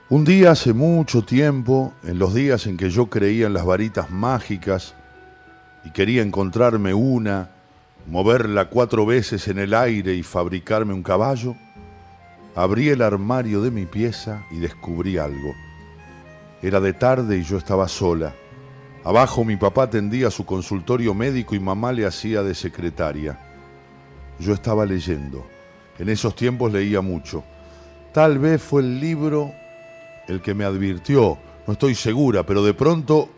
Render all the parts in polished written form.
Un día hace mucho tiempo, en los días en que yo creía en las varitas mágicas y quería encontrarme una, moverla 4 veces en el aire y fabricarme un caballo, abrí el armario de mi pieza y descubrí algo. Era de tarde y yo estaba sola. Abajo mi papá atendía su consultorio médico y mamá le hacía de secretaria. Yo estaba leyendo. En esos tiempos leía mucho. Tal vez fue el libro el que me advirtió, no estoy segura, pero de pronto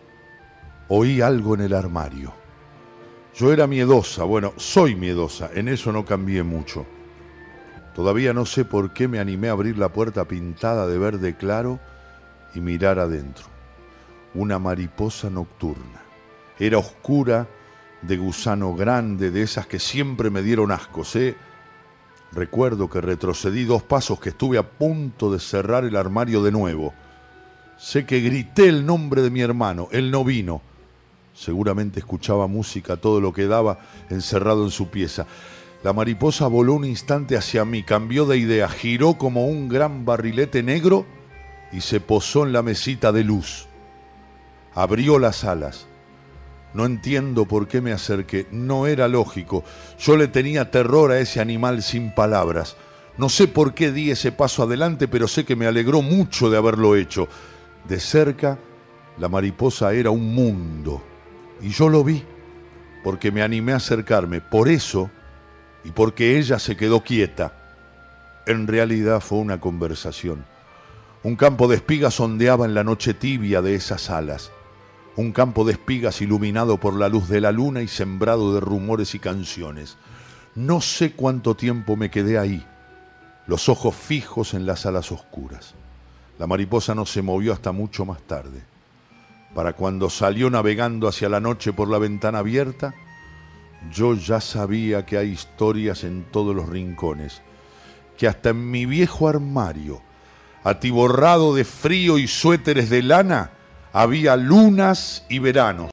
oí algo en el armario. Yo era miedosa, bueno, soy miedosa, en eso no cambié mucho. Todavía no sé por qué me animé a abrir la puerta pintada de verde claro y mirar adentro. Una mariposa nocturna. Era oscura, de gusano grande, de esas que siempre me dieron asco, ¿sí? Recuerdo que retrocedí 2 pasos, que estuve a punto de cerrar el armario de nuevo. Sé que grité el nombre de mi hermano, él no vino. Seguramente escuchaba música todo lo que daba encerrado en su pieza. La mariposa voló un instante hacia mí, cambió de idea, giró como un gran barrilete negro y se posó en la mesita de luz. Abrió las alas. No entiendo por qué me acerqué, no era lógico. Yo le tenía terror a ese animal sin palabras. No sé por qué di ese paso adelante, pero sé que me alegró mucho de haberlo hecho. De cerca, la mariposa era un mundo. Y yo lo vi, porque me animé a acercarme. Por eso, y porque ella se quedó quieta. En realidad fue una conversación. Un campo de espigas ondeaba en la noche tibia de esas alas. Un campo de espigas iluminado por la luz de la luna y sembrado de rumores y canciones. No sé cuánto tiempo me quedé ahí, los ojos fijos en las alas oscuras. La mariposa no se movió hasta mucho más tarde. Para cuando salió navegando hacia la noche por la ventana abierta, yo ya sabía que hay historias en todos los rincones, que hasta en mi viejo armario, atiborrado de frío y suéteres de lana, había lunas y veranos.